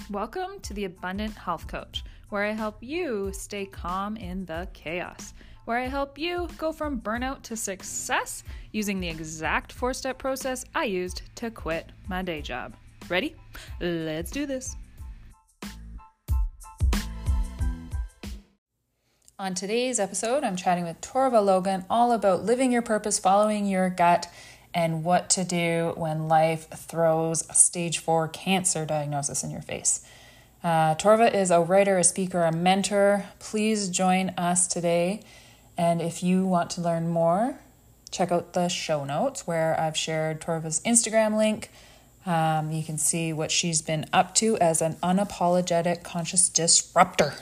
Welcome to the Abundant Health Coach, where I help you stay calm in the chaos, where I help you go from burnout to success using the exact 4-step process I used to quit my day job. Ready? Let's do this. On today's episode, I'm chatting with Torva Logan all about living your purpose, following your gut, and what to do when life throws a stage 4 cancer diagnosis in your face. Torva is a writer, a speaker, a mentor. Please join us today. And if you want to learn more, check out the show notes where I've shared Torva's Instagram link. You can see what she's been up to as an unapologetic conscious disruptor.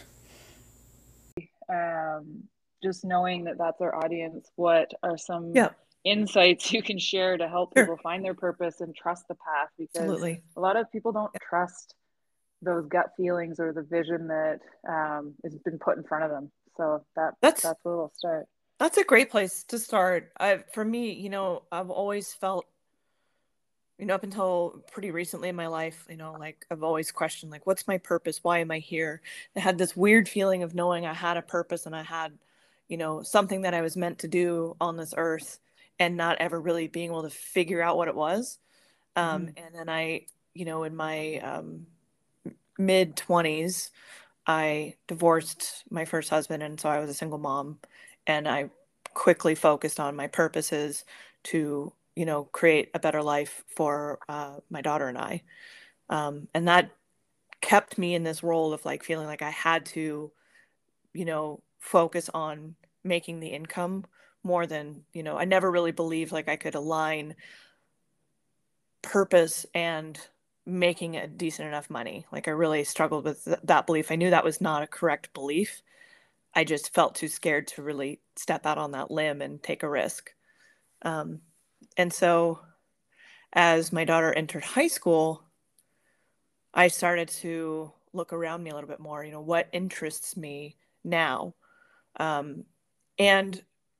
Just knowing that that's our audience, what are some insights you can share to help people find their purpose and trust the path? Because a lot of people don't trust those gut feelings or the vision that has been put in front of them. So that's a little start. That's a great place to start. For me, I've always felt, up until pretty recently in my life, I've always questioned, what's my purpose? Why am I here? I had this weird feeling of knowing I had a purpose and I had, something that I was meant to do on this earth, and not ever really being able to figure out what it was. And then I, in my mid-20s, I divorced my first husband, and so I was a single mom, and I quickly focused on my purposes to create a better life for my daughter and I. And that kept me in this role of feeling like I had to, focus on making the income more than, I never really believed I could align purpose and making a decent enough money. I really struggled with that belief. I knew that was not a correct belief. I just felt too scared to really step out on that limb and take a risk. And so as my daughter entered high school, I started to look around me a little bit more, what interests me now. And,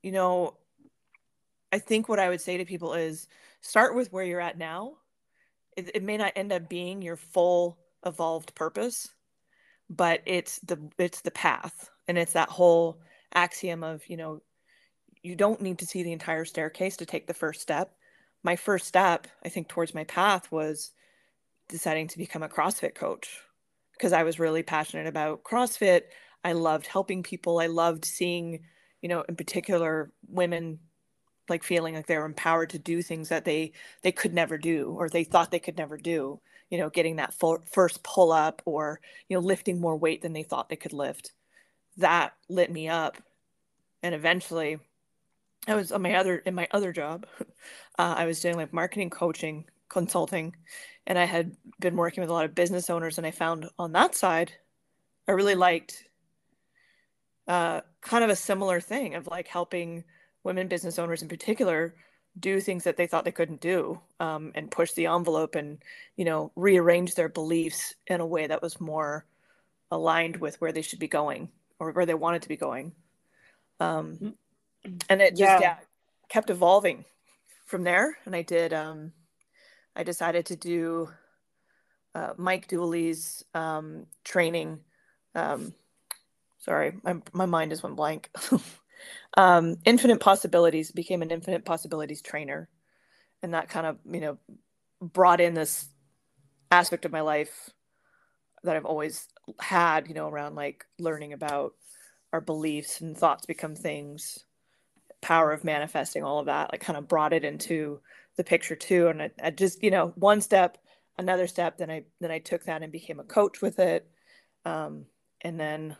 I think what I would say to people is start with where you're at now. It may not end up being your full evolved purpose, but it's the path. And it's that whole axiom of, you don't need to see the entire staircase to take the first step. My first step, I think, towards my path was deciding to become a CrossFit coach because I was really passionate about CrossFit. I loved helping people. I loved seeing, in particular, women feeling like they were empowered to do things that they could never do, or they thought they could never do, getting that first pull up, or, lifting more weight than they thought they could lift. That lit me up. And eventually I was in my other job. I was doing marketing, coaching, consulting, and I had been working with a lot of business owners. And I found on that side, I really liked kind of a similar thing of helping women business owners in particular do things that they thought they couldn't do, and push the envelope and, rearrange their beliefs in a way that was more aligned with where they should be going or where they wanted to be going. And it just kept evolving from there. And I decided to do Mike Dooley's training. Sorry, my mind just went blank. Infinite Possibilities, became an Infinite Possibilities trainer. And that kind of, brought in this aspect of my life that I've always had, around learning about our beliefs and thoughts become things, power of manifesting, all of that, kind of brought it into the picture too. And I just, one step, another step, then I took that and became a coach with it. And then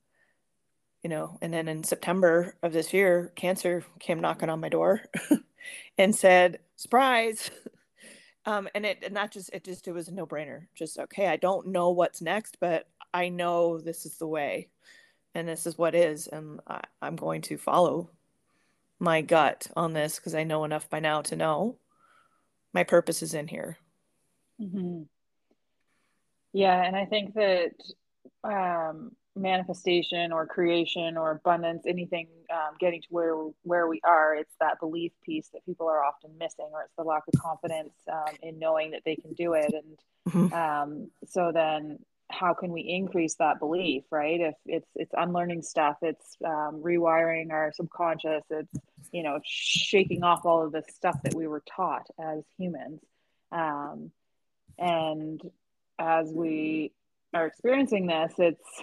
in September of this year, cancer came knocking on my door and said, surprise. It was a no brainer. Just, okay, I don't know what's next, but I know this is the way and this is what is. And I'm going to follow my gut on this because I know enough by now to know my purpose is in here. Mm-hmm. Yeah. And I think that manifestation or creation or abundance, anything getting to where we are, it's that belief piece that people are often missing, or it's the lack of confidence in knowing that they can do it. And so then how can we increase that belief, right? If it's unlearning stuff, it's rewiring our subconscious, it's, you know, shaking off all of the stuff that we were taught as humans. And as we are experiencing this, it's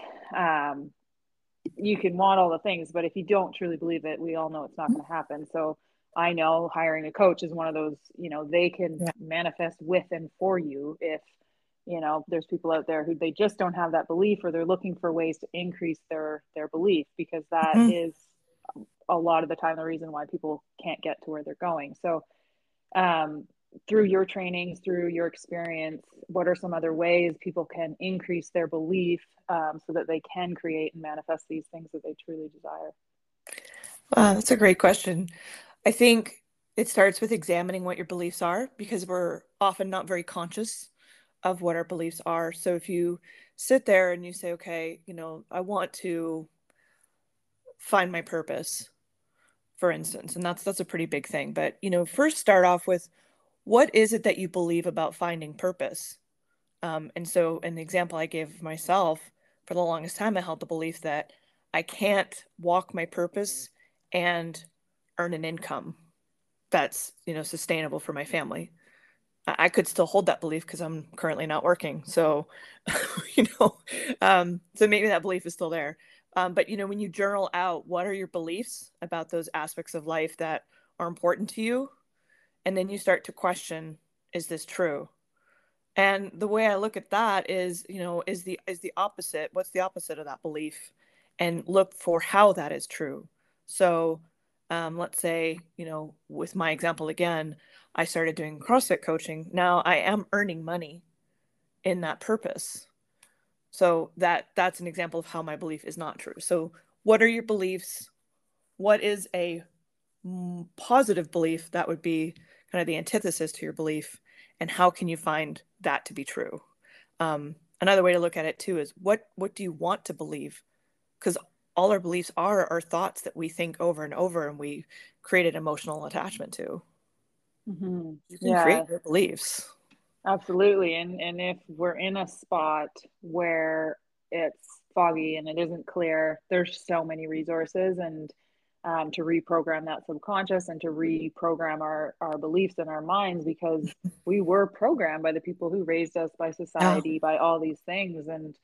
you can want all the things, but if you don't truly believe it, we all know it's not going to happen. So I know hiring a coach is one of those, you know, they can manifest with and for you if, you know, there's people out there who they just don't have that belief, or they're looking for ways to increase their belief, because that is a lot of the time the reason why people can't get to where they're going. So through your trainings, through your experience, what are some other ways people can increase their belief so that they can create and manifest these things that they truly desire? That's a great question. I think it starts with examining what your beliefs are, because we're often not very conscious of what our beliefs are. So if you sit there and you say, okay, you know, I want to find my purpose, for instance, and that's a pretty big thing. But, you know, first start off with, what is it that you believe about finding purpose? And so in the example I gave myself, for the longest time, I held the belief that I can't walk my purpose and earn an income that's, you know, sustainable for my family. I could still hold that belief because I'm currently not working. So, you know, so maybe that belief is still there. But, you know, when you journal out, what are your beliefs about those aspects of life that are important to you? And then you start to question, is this true? And the way I look at that is, you know, is the opposite. What's the opposite of that belief? And look for how that is true. So let's say, you know, with my example again, I started doing CrossFit coaching. Now I am earning money in that purpose. So that's an example of how my belief is not true. So what are your beliefs? What is a positive belief that would be kind of the antithesis to your belief? And how can you find that to be true? Another way to look at it too is, what do you want to believe? Because all our beliefs are thoughts that we think over and over, and we create an emotional attachment to. You can create your beliefs. Absolutely. And if we're in a spot where it's foggy and it isn't clear, there's so many resources, and to reprogram that subconscious and to reprogram our beliefs in our minds, because we were programmed by the people who raised us, by society, by all these things. And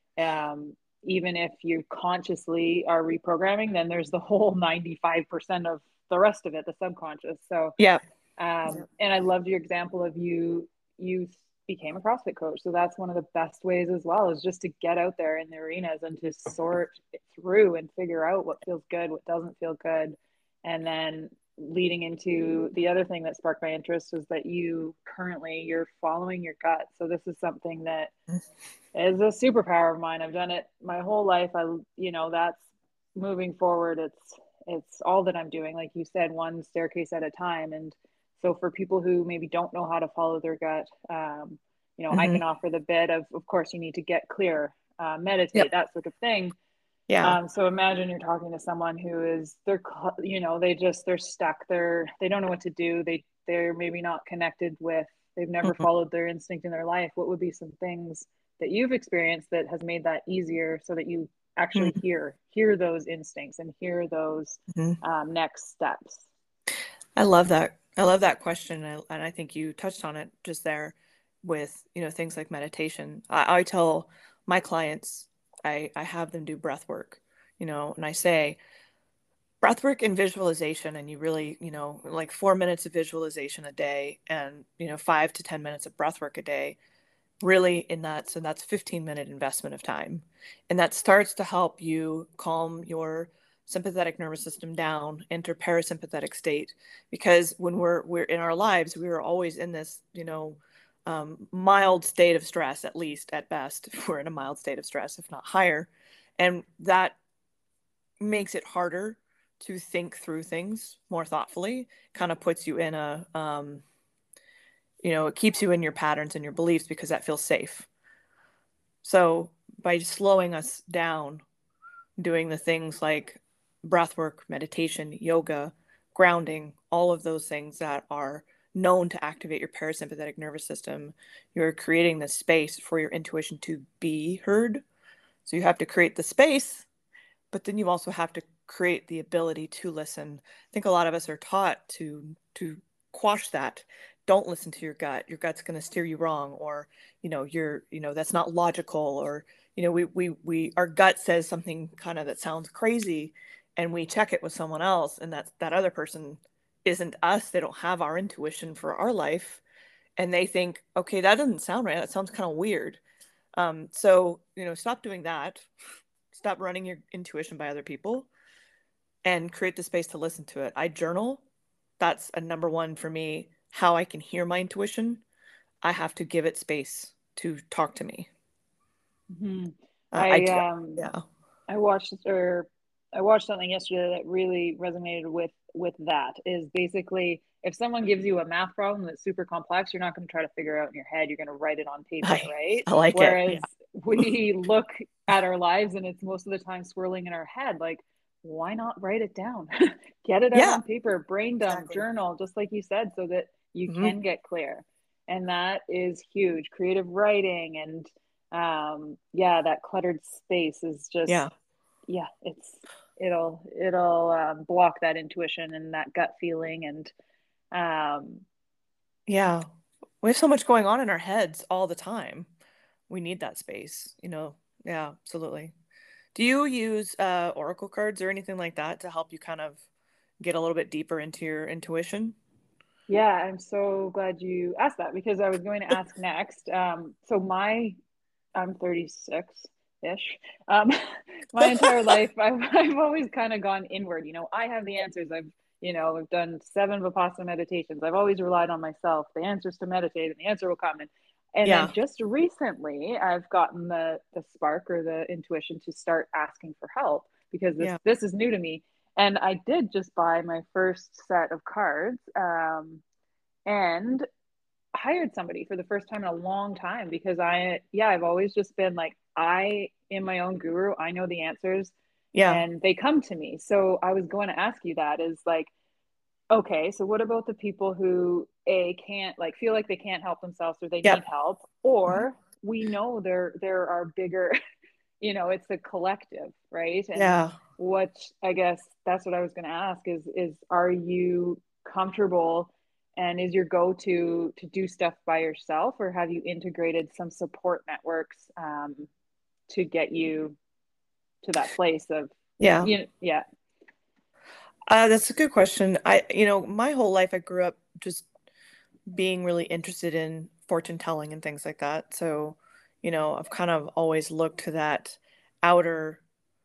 even if you consciously are reprogramming, then there's the whole 95% of the rest of it, the subconscious. So and I loved your example of you became a CrossFit coach. So that's one of the best ways as well, is just to get out there in the arenas and to sort it through and figure out what feels good, what doesn't feel good. And then leading into the other thing that sparked my interest was that you're following your gut. So this is something that is a superpower of mine. I've done it my whole life. That's moving forward. It's all that I'm doing. Like you said, one staircase at a time. And so for people who maybe don't know how to follow their gut, I can offer the bit of course, you need to get clear, meditate, that sort of thing. So imagine you're talking to someone who is, they're stuck. They don't know what to do. They're maybe not connected with, they've never followed their instinct in their life. What would be some things that you've experienced that has made that easier, so that you actually hear those instincts and hear those next steps? I love that question. And I think you touched on it just there with, things like meditation. I tell my clients, I have them do breath work, and I say breath work and visualization, and you really, like 4 minutes of visualization a day, and, 5 to 10 minutes of breath work a day, really in that. So that's 15-minute investment of time. And that starts to help you calm your sympathetic nervous system down, enter parasympathetic state, because when we're in our lives, we are always in this, mild state of stress, at least at best, we're in a mild state of stress, if not higher. And that makes it harder to think through things more thoughtfully, kind of puts you in a, it keeps you in your patterns and your beliefs, because that feels safe. So by slowing us down, doing the things like breath work, meditation, yoga, grounding, all of those things that are known to activate your parasympathetic nervous system. You're creating the space for your intuition to be heard. So you have to create the space, but then you also have to create the ability to listen. I think a lot of us are taught to quash that. Don't listen to your gut. Your gut's going to steer you wrong, or that's not logical, or we our gut says something kind of that sounds crazy, and we check it with someone else, and that other person isn't us. They don't have our intuition for our life, and they think, okay, that doesn't sound right. That sounds kind of weird. So stop doing that. Stop running your intuition by other people, and create the space to listen to it. I journal. That's a number one for me. How I can hear my intuition, I have to give it space to talk to me. Mm-hmm. I watched something yesterday that really resonated with that. Is basically, if someone gives you a math problem that's super complex, you're not going to try to figure it out in your head. You're going to write it on paper, right? I like Whereas it. Yeah. we look at our lives and it's most of the time swirling in our head. Like, why not write it down? Get it out on paper, brain dump, journal, just like you said, so that you can get clear. And that is huge. Creative writing and that cluttered space is just it'll block that intuition and that gut feeling. And we have so much going on in our heads all the time. We need that space, absolutely. Do you use oracle cards or anything like that to help you kind of get a little bit deeper into your intuition? Yeah, I'm so glad you asked that, because I was going to ask next. So I'm 36-ish. My entire life, I've always kind of gone inward. I have the answers. I've done 7 Vipassana meditations. I've always relied on myself, the answers to meditate, and the answer will come. And then just recently, I've gotten the spark or the intuition to start asking for help, because this is new to me. And I did just buy my first set of cards, and hired somebody for the first time in a long time, because I've always just been like, I am my own guru. I know the answers, and they come to me. So I was going to ask you that, is like, okay, so what about the people who can't, like, feel like they can't help themselves, or they need help, or we know there are bigger, it's a collective, right? And what, I guess that's what I was going to ask is are you comfortable, and is your go-to to do stuff by yourself, or have you integrated some support networks to get you to that place of that's a good question. My whole life I grew up just being really interested in fortune telling and things like that. So, I've kind of always looked to that outer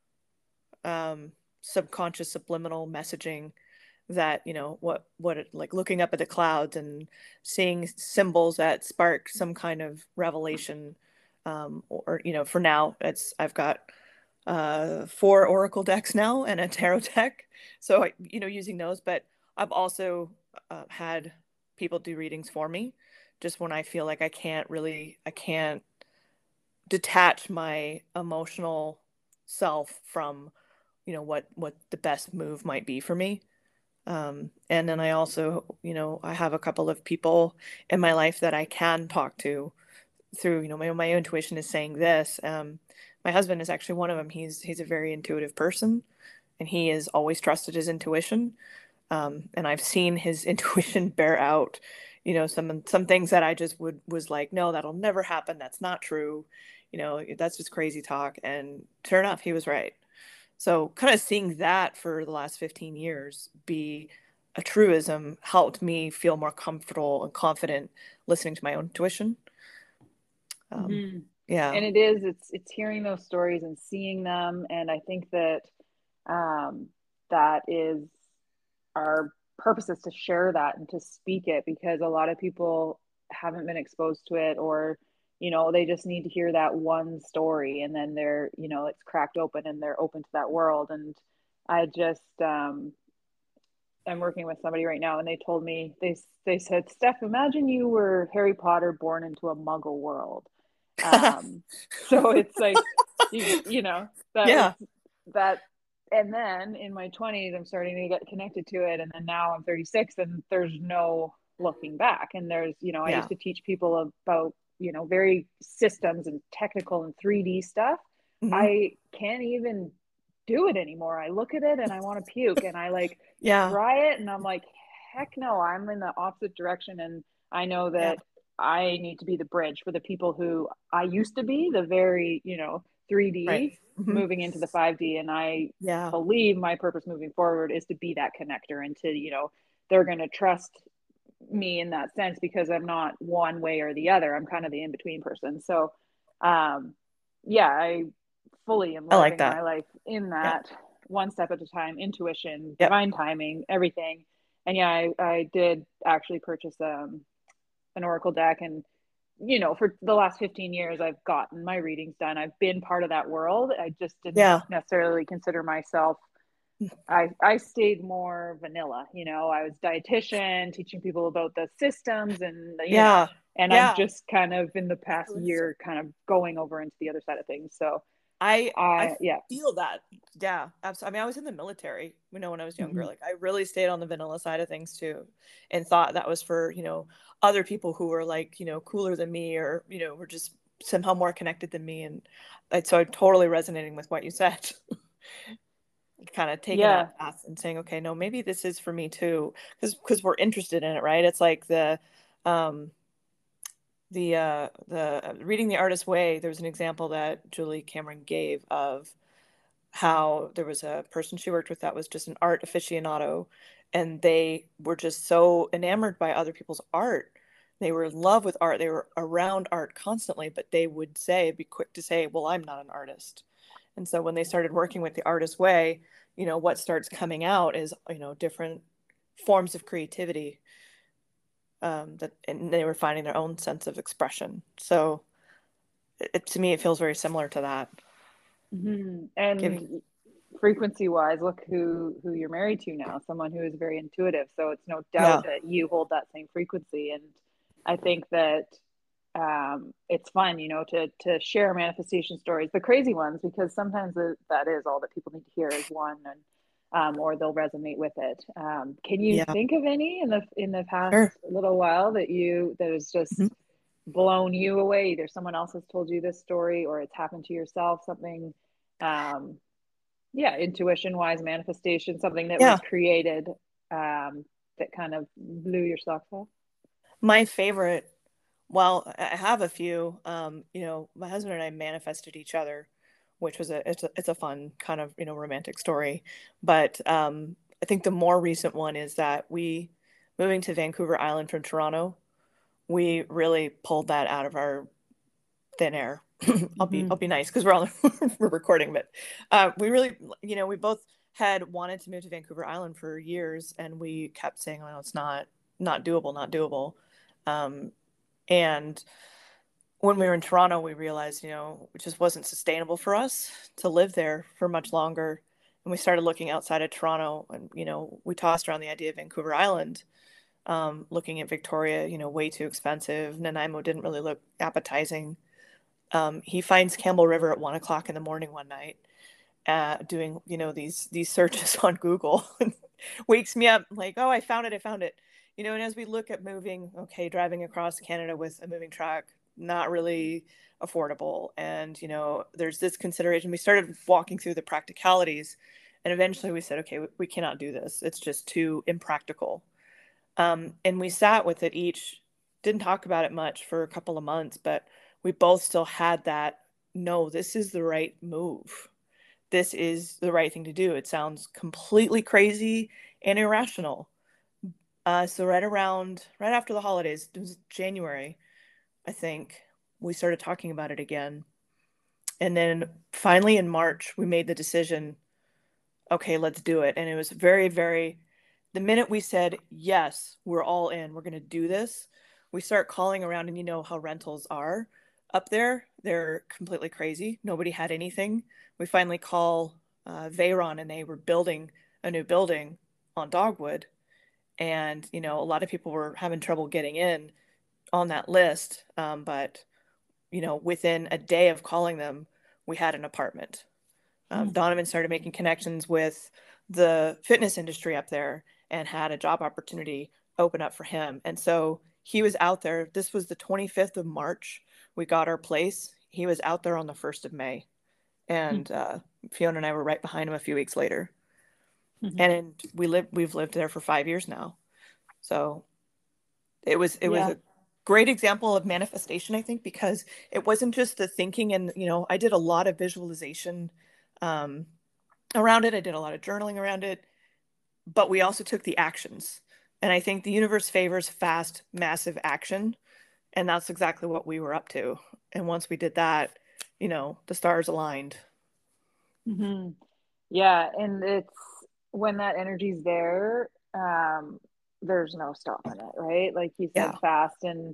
subconscious subliminal messaging that, what like looking up at the clouds and seeing symbols that spark some kind of revelation. Or, for now, I've got 4 oracle decks now and a tarot deck. So, using those, but I've also had people do readings for me just when I feel like I can't detach my emotional self from, what the best move might be for me. And then I also, I have a couple of people in my life that I can talk to through, my intuition is saying this. My husband is actually one of them. He's a very intuitive person, and he has always trusted his intuition. And I've seen his intuition bear out, some things that I just was like, no, that'll never happen. That's not true. That's just crazy talk. And sure enough, he was right. So kind of seeing that for the last 15 years be a truism helped me feel more comfortable and confident listening to my own intuition. Yeah. And it's hearing those stories and seeing them. And I think that that is our purpose, is to share that and to speak it, because a lot of people haven't been exposed to it, or they just need to hear that one story, and then they're it's cracked open and they're open to that world. And I just I'm working with somebody right now, and they told me, they said, Steph, imagine you were Harry Potter born into a Muggle world. So it's like that. And then in my 20s, I'm starting to get connected to it. And then now I'm 36, and there's no looking back. And there's, you know, I used to teach people about, you know, very systems and technical and 3D stuff. I can't even do it anymore. I look at it and I want to puke, and I like try it and I'm like, heck no, I'm in the opposite direction. And I know that I need to be the bridge for the people who I used to be, the very, you know, 3D moving into the 5D. And I believe my purpose moving forward is to be that connector, and to, you know, they're going to trust me in that sense, because I'm not one way or the other. I'm kind of the in-between person. So, I fully am living my life in that one step at a time, intuition, divine timing, everything. And I did actually purchase an Oracle deck, and you know, for the last 15 years I've gotten my readings done. I've been part of that world. I just didn't necessarily consider myself, I stayed more vanilla, you know. I was dietitian, teaching people about the systems and you know, and I'm just kind of in the past year kind of going over into the other side of things. So I feel that. Yeah, absolutely. I mean, I was in the military, you know, when I was younger. Like, I really stayed on the vanilla side of things too, and thought that was for, you know, other people who were like, you know, cooler than me, or, you know, were just somehow more connected than me. And so I'm totally resonating with what you said. Kind of taking that path and saying, okay, no, maybe this is for me too, because we're interested in it, right? It's like the Reading the Artist's Way. There was an example that Julie Cameron gave of how there was a person she worked with that was just an art aficionado, and they were just so enamored by other people's art. They were in love with art. They were around art constantly, but they would be quick to say, well, I'm not an artist. And so when they started working with the Artist's Way, you know, what starts coming out is, you know, different forms of creativity, and they were finding their own sense of expression. So to me, it feels very similar to that. And frequency wise, look who you're married to now, someone who is very intuitive. So it's no doubt that you hold that same frequency. And I think that it's fun, you know, to share manifestation stories, the crazy ones, because sometimes that is all that people need to hear is one, and or they'll resonate with it. Can you think of any in the past little while that has just blown you away? Either someone else has told you this story, or it's happened to yourself, something intuition wise, manifestation, something that was created that kind of blew your socks off? My favorite, well, I have a few. You know, my husband and I manifested each other, which was it's a fun kind of, you know, romantic story. But I think the more recent one is that we, moving to Vancouver Island from Toronto, we really pulled that out of our thin air. I'll be nice because we're recording, but we really, you know, we both had wanted to move to Vancouver Island for years, and we kept saying, well, it's not doable. And when we were in Toronto, we realized, you know, it just wasn't sustainable for us to live there for much longer. And we started looking outside of Toronto, and, you know, we tossed around the idea of Vancouver Island, looking at Victoria, you know, way too expensive. Nanaimo didn't really look appetizing. He finds Campbell River at 1:00 in the morning one night, doing, you know, these searches on Google, and wakes me up like, oh, I found it. You know, and as we look at moving, driving across Canada with a moving truck, not really affordable. And, you know, there's this consideration. We started walking through the practicalities, and eventually we said, okay, we cannot do this. It's just too impractical. And we sat with it each, didn't talk about it much for a couple of months, but we both still had that, no, this is the right move. This is the right thing to do. It sounds completely crazy and irrational. So right after the holidays, it was January, I think, we started talking about it again. And then finally in March, we made the decision, okay, let's do it. And it was very, very, the minute we said, yes, we're all in, we're going to do this, we start calling around, and you know how rentals are up there. They're completely crazy. Nobody had anything. We finally call Veyron, and they were building a new building on Dogwood. And, you know, a lot of people were having trouble getting in on that list. But, you know, within a day of calling them, we had an apartment. Donovan started making connections with the fitness industry up there and had a job opportunity open up for him. And so he was out there. This was the 25th of March. We got our place. He was out there on the 1st of May. And Fiona and I were right behind him a few weeks later. Mm-hmm. And we've lived there for 5 years now. So it was a great example of manifestation, I think, because it wasn't just the thinking. And, I did a lot of visualization around it. I did a lot of journaling around it, but we also took the actions. And I think the universe favors fast, massive action. And that's exactly what we were up to. And once we did that, the stars aligned. Mm-hmm. Yeah. And it's when that energy's there, there's no stopping it, right? Like you said, fast. And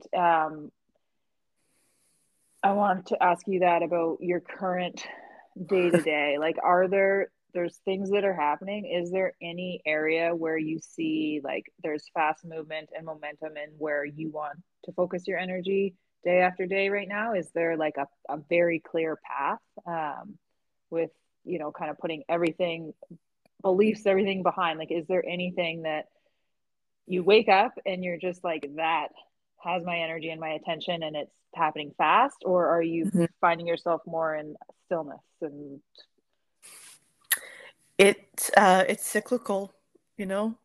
I want to ask you that about your current day-to-day. Like, there's things that are happening. Is there any area where you see like there's fast movement and momentum and where you want to focus your energy day after day right now? Is there like a very clear path with, kind of putting everything behind? Like, is there anything that you wake up and you're just like, that has my energy and my attention and it's happening fast? Or are you finding yourself more in stillness? And it's cyclical, when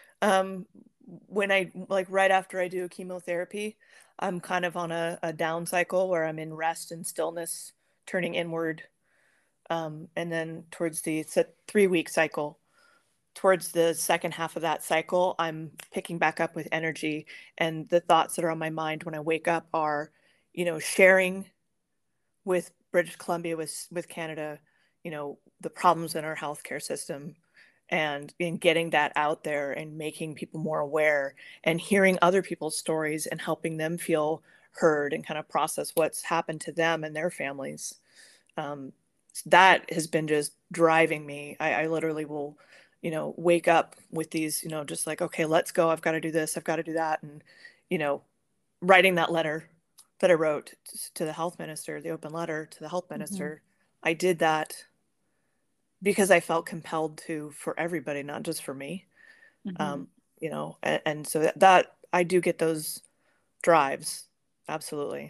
I right after I do chemotherapy, I'm kind of on a down cycle where I'm in rest and stillness, turning inward. And then it's a 3-week cycle. Towards the second half of that cycle, I'm picking back up with energy, and the thoughts that are on my mind when I wake up are, sharing with British Columbia, with Canada, the problems in our healthcare system, and in getting that out there and making people more aware and hearing other people's stories and helping them feel heard and kind of process what's happened to them and their families. That has been just driving me. I literally will, wake up with these, just like, okay, let's go. I've got to do this. I've got to do that. And, writing that letter that I wrote to the health minister, the open letter to the health minister, I did that because I felt compelled to, for everybody, not just for me. And so that I do get those drives. Absolutely.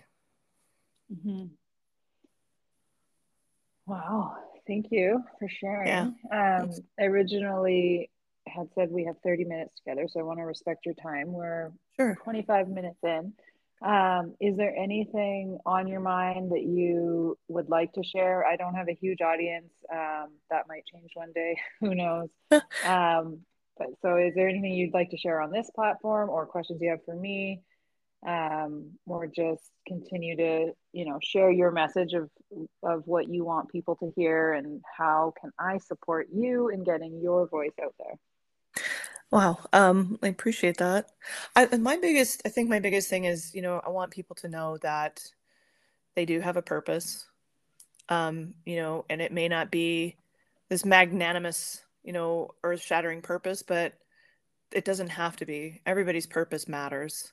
Wow. Thank you for sharing. I originally had said we have 30 minutes together, so I want to respect your time. We're 25 minutes in. Is there anything on your mind that you would like to share? I don't have a huge audience. That might change one day. Who knows? But so is there anything you'd like to share on this platform, or questions you have for me? Or just continue to, share your message of what you want people to hear, and how can I support you in getting your voice out there? Wow. I appreciate that. I think my biggest thing is, I want people to know that they do have a purpose. And it may not be this magnanimous, earth-shattering purpose, but it doesn't have to be. Everybody's purpose matters.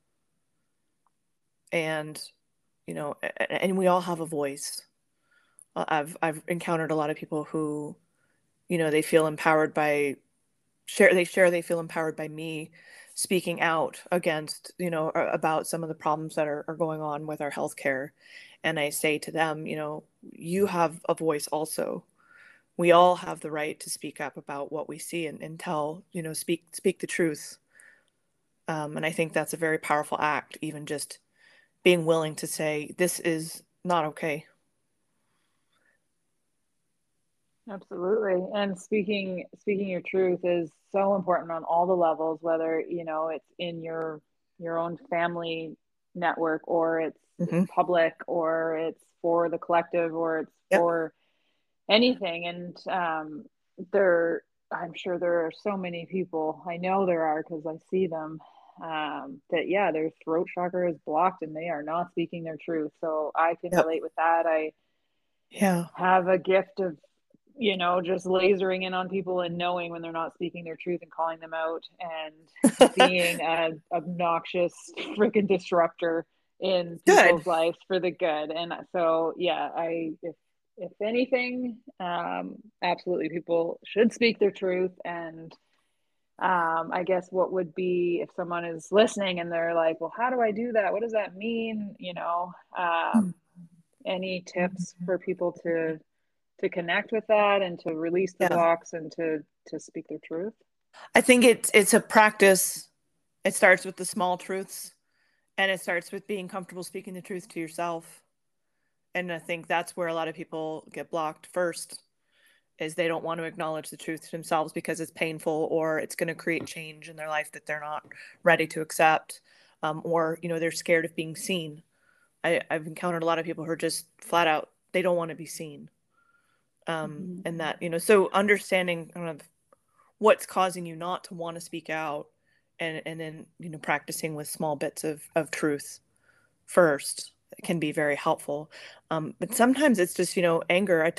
And, and we all have a voice. I've encountered a lot of people who, they feel empowered by they feel empowered by me speaking out against, about some of the problems that are going on with our healthcare. And I say to them, you have a voice also. We all have the right to speak up about what we see and tell, speak the truth. And I think that's a very powerful act, even just being willing to say, this is not okay. Absolutely. And speaking your truth is so important on all the levels, whether, it's in your own family network, or it's public, or it's for the collective, or it's for anything. And I'm sure there are so many people, I know there are because I see them, that their throat chakra is blocked and they are not speaking their truth. So I can relate with that. I have a gift of, just lasering in on people and knowing when they're not speaking their truth and calling them out, and being an obnoxious freaking disruptor in people's lives for the good. And so, if anything, absolutely, people should speak their truth and I guess what would be, if someone is listening and they're like, well, how do I do that? What does that mean? Any tips for people to connect with that and to release the blocks and to speak their truth? I think it's a practice. It starts with the small truths, and it starts with being comfortable speaking the truth to yourself. And I think that's where a lot of people get blocked first, is they don't want to acknowledge the truth to themselves because it's painful, or it's going to create change in their life that they're not ready to accept, or they're scared of being seen. I've encountered a lot of people who are just flat out, they don't want to be seen. And that, so understanding kind of what's causing you not to want to speak out, and then, practicing with small bits of truth first can be very helpful. But sometimes it's just, anger.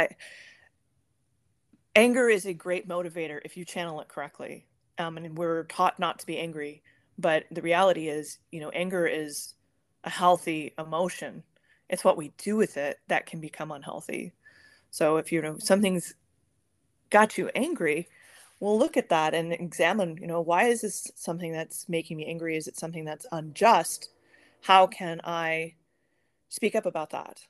Anger is a great motivator if you channel it correctly. And we're taught not to be angry, but the reality is, anger is a healthy emotion. It's what we do with it that can become unhealthy. So if something's got you angry, well, look at that and examine, why is this something that's making me angry? Is it something that's unjust? How can I speak up about that?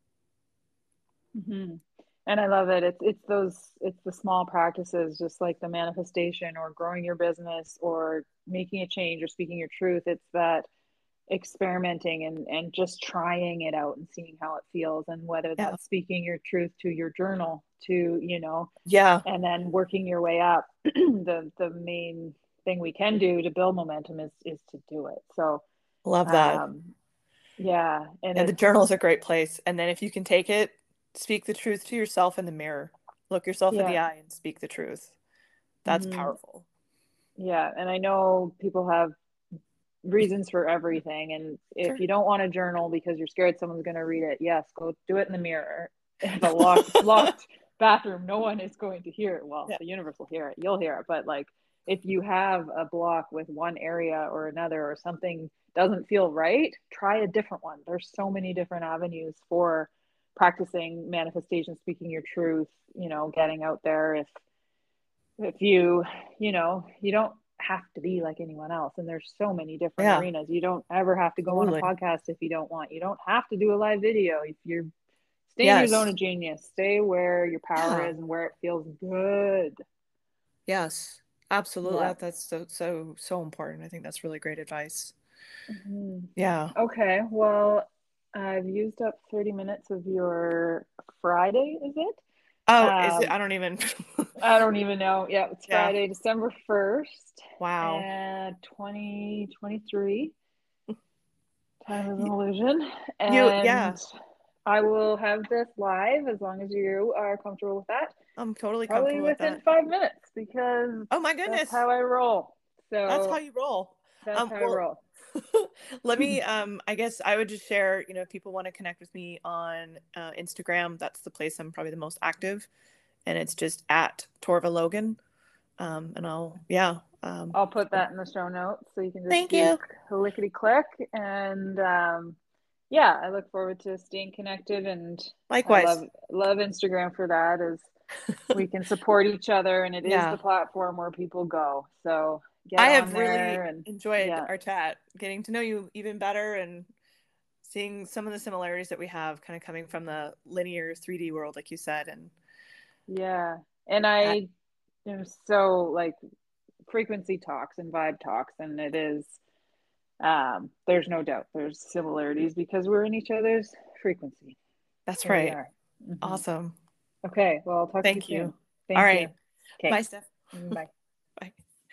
Mm-hmm. And I love it. It's the small practices, just like the manifestation or growing your business or making a change or speaking your truth. It's that experimenting and just trying it out and seeing how it feels, and whether that's speaking your truth to your journal, to and then working your way up. The main thing we can do to build momentum is to do it. So love that. And the journal is a great place. And then if you can take it, speak the truth to yourself in the mirror, look yourself in the eye and speak the truth. That's powerful. And I know people have reasons for everything, and if you don't want to journal because you're scared someone's going to read it, yes, go do it in the mirror. In a locked bathroom, no one is going to hear it. Well, the universe will hear it, you'll hear it, but like, if you have a block with one area or another, or something doesn't feel right, try a different one. There's so many different avenues for practicing manifestation, speaking your truth, getting out there. If you don't have to be like anyone else, and there's so many different arenas. You don't ever have to go on a podcast if you don't want. You don't have to do a live video. If you're stay in your zone of genius, stay where your power is and where it feels good. Yes, absolutely. That's so important. I think that's really great advice. Okay, well, I've used up 30 minutes of your Friday, is it? Is it? I don't even know. Yeah, it's Friday, December 1st. Wow. 2023. Time is an illusion. And I will have this live as long as you are comfortable with that. I'm totally comfortable with that. Probably within 5 minutes, because oh my goodness, that's how I roll. So that's how you roll. That's how I roll. Let me, I guess I would just share, if people want to connect with me on Instagram, that's the place I'm probably the most active, and it's just at Torva Logan. And I'll put that in the show notes, so you can just lickety click. And I look forward to staying connected, and likewise, I love Instagram for that, as we can support each other, and it is the platform where people go. So I have really enjoyed our chat, getting to know you even better, and seeing some of the similarities that we have, kind of coming from the linear 3D world, like you said. And and I am so like frequency talks and vibe talks, and it is there's no doubt there's similarities because we're in each other's frequency. That's right. Awesome. Okay, well, I'll talk to you soon. Thank you. All right. Okay. Bye, Steph. Bye. Bye.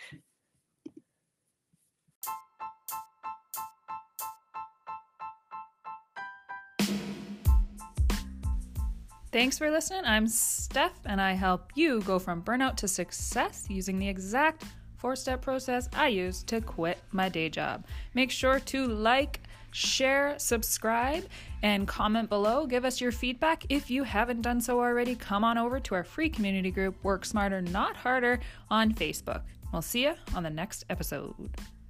Thanks for listening. I'm Steph, and I help you go from burnout to success using the exact 4-step process I use to quit my day job. Make sure to like, share, subscribe, and comment below. Give us your feedback. If you haven't done so already, come on over to our free community group, Work Smarter, Not Harder, on Facebook. We'll see you on the next episode.